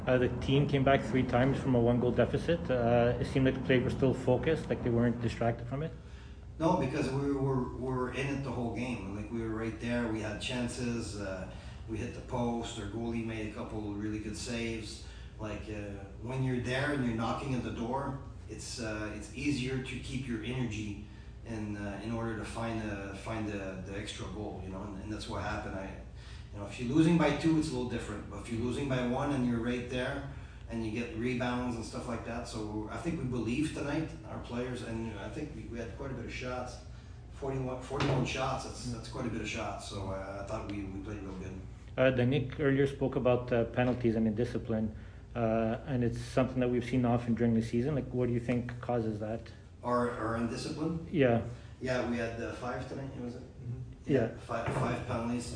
The team came back 3 times from a one-goal deficit. It seemed like the players were still focused, like they weren't distracted from it. No, because we were in it the whole game. Like we were right there. We had chances. We hit the post. Our goalie made a couple of really good saves. Like when you're there and you're knocking at the door, it's easier to keep your energy in order to find the extra goal. You know, and that's what happened. If you're losing by two, it's a little different. But if you're losing by one and you're right there, and you get rebounds and stuff like that. So I think we believed tonight, our players, and I think we had quite a bit of shots. 41 shots, that's quite a bit of shots. So I thought we played real good. Nick earlier spoke about penalties and indiscipline, and it's something that we've seen often during the season. Like, what do you think causes that? Or indiscipline? Yeah. Yeah, we had 5 tonight, was it? Mm-hmm. Yeah. Five penalties.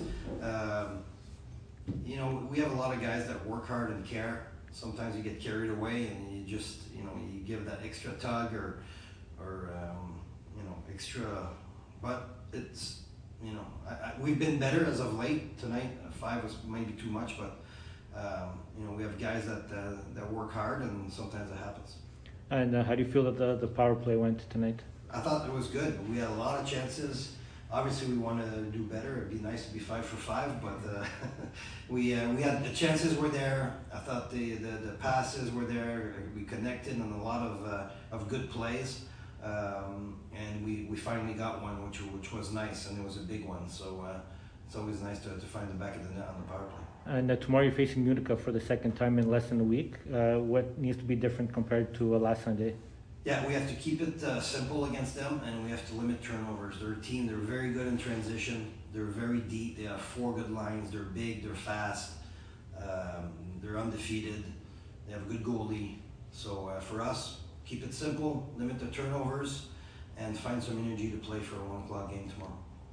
We have a lot of guys that work hard and care. Sometimes you get carried away and you just, you give that extra tug or extra. But it's, we've been better as of late. Tonight, 5 was maybe too much, but we have guys that work hard, and sometimes it happens. And how do you feel that the power play went tonight? I thought it was good. We had a lot of chances. Obviously, we want to do better. It'd be nice to be 5 for 5, but we had the chances were there. I thought the passes were there. We connected on a lot of good plays, and we finally got one, which was nice, and it was a big one. So it's always nice to find the back of the net on the power play. And tomorrow you're facing Utica for the second time in less than a week. What needs to be different compared to last Sunday? Yeah, we have to keep it simple against them, and we have to limit turnovers. They're a team, they're very good in transition. They're very deep. They have 4 good lines. They're big, they're fast. They're undefeated. They have a good goalie. So for us, keep it simple, limit the turnovers, and find some energy to play for a 1 o'clock game tomorrow.